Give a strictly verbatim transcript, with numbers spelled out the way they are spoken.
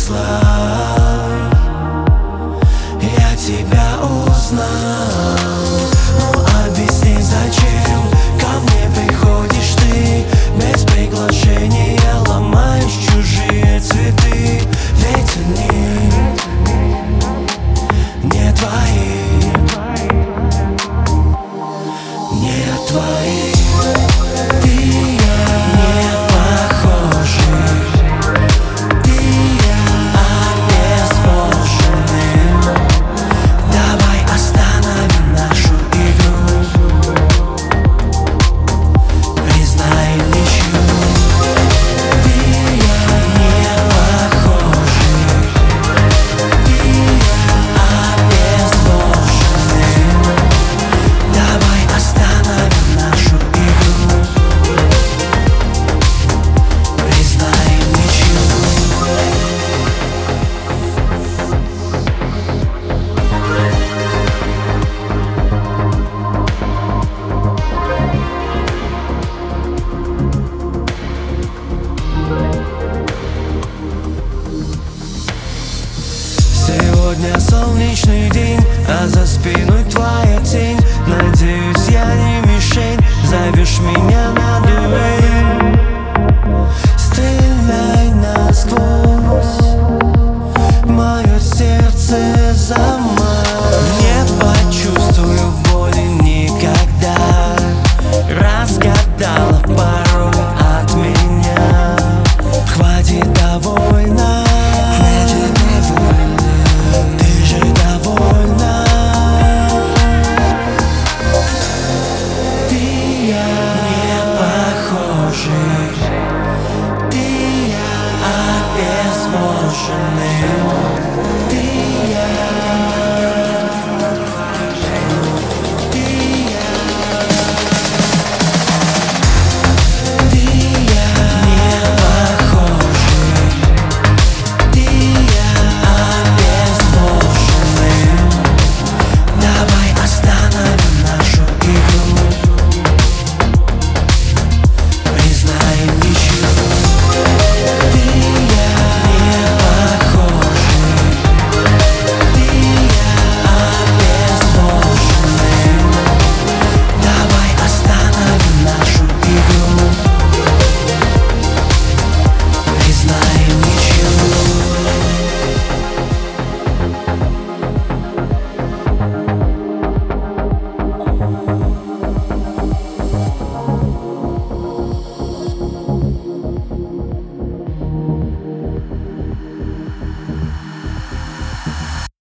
принесла, я тебя узнал. Ну объясни, зачем ко мне приходишь ты без приглашения, ломаешь чужие цветы, ведь они не твои, не твои. Ты и я не похожи, ты и я обезвожены. Давай остановим нашу игру, признаем ничью. Ты и я не похожи, ты и я обезвожены. Давай остановим нашу игру, признаем ничью. Сегодня солнечный день, а за спиной твоя тень. Надеюсь, я не мишень, зовешь меня на дуэль. Стреляй насквозь, мое сердце замай. Не почувствую боли никогда, разгадала пароль от меня. Хватит, довольно, ты же довольна. Ты и я не похожи, ты и я обезвожены.